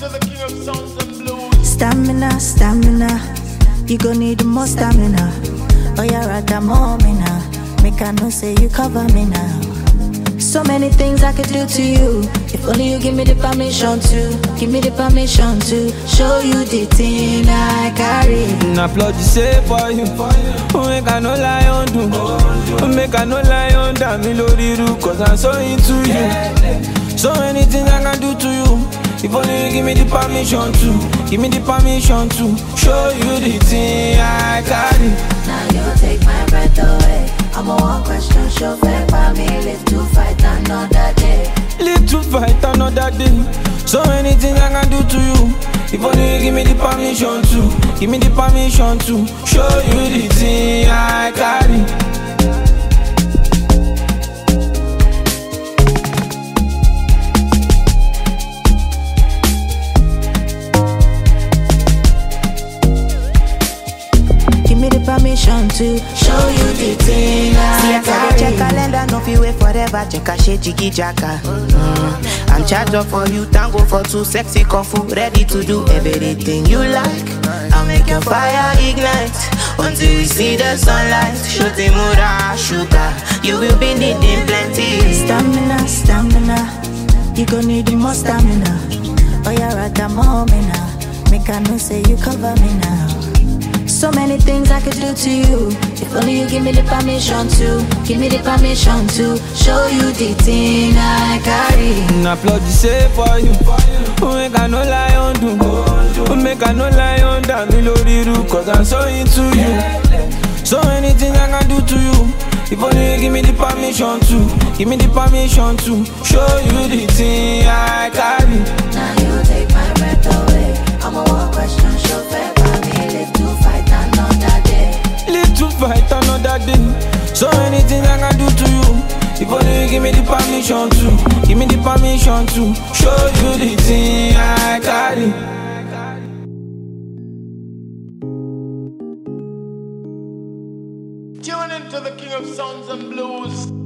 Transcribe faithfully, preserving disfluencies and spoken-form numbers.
to the king of sounds and blues. Stamina, stamina, you gon' need more stamina. Oh yeah, right, I'm on me now. Make I know say you cover me now. So many things I could do to you. If only you give me the permission to. Give me the permission to show you the thing I carry. Na applaud you say for you. Make I no lie on do. Make I no lie on that me lori ru. Cause I'm so into you. So many things I can do to you. If only you give me the permission to. Give me the permission to show you the thing I carry. Now you take my breath away. I'm a one question show fair by me. Live to fight another day. Live to fight another day. So many things I can do to you. If only you give me the permission to. Give me the permission to show you the thing I carry. Permission to show you the thing I See, I carry. Check calendar, no fi wait forever. Check a shit, jiggy jacka. Mm. I'm charged up for you, tango for two, sexy kung fu, ready to do everything you like. I'll make your fire ignite until you see the sunlight. Shooting mura sugar, you will be needing plenty. Stamina, stamina, you gon' need more stamina. Oh yeah, right, I'm on me now. Make I know say you cover me now. So many things I could do to you. If only you give me the permission to. Give me the permission to show you the thing I carry. Na applaud you say for you. Make I no lie on do. Make I no lie on that me lori ru. Cause I'm so into you. So many things I can do to you. If only you give me the permission to. Give me the permission to show you the thing I carry. Now you take my breath away. I'm a one question show fair by me. Live to fight another day. Live to fight another day. So many things I can do to you. If only you give me the permission to. Give me the permission to show you the thing I carry. Tune into the king of sounds and blues.